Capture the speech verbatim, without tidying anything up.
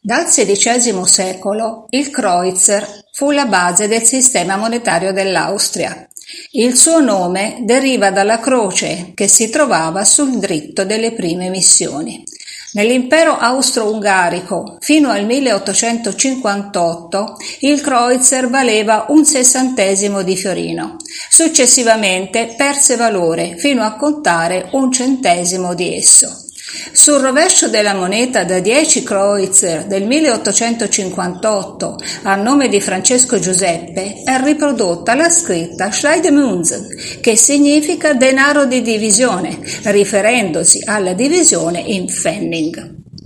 Dal sedicesimo secolo il Kreutzer fu la base del sistema monetario dell'Austria. Il suo nome deriva dalla croce che si trovava sul dritto delle prime emissioni. Nell'impero austro-ungarico, fino al milleottocentocinquantotto, il Kreutzer valeva un sessantesimo di fiorino. Successivamente perse valore fino a contare un centesimo di esso. Sul rovescio della moneta da dieci Kreutzer del milleottocentocinquantotto a nome di Francesco Giuseppe è riprodotta la scritta Scheidemünzen, che significa denaro di divisione, riferendosi alla divisione in Pfennig.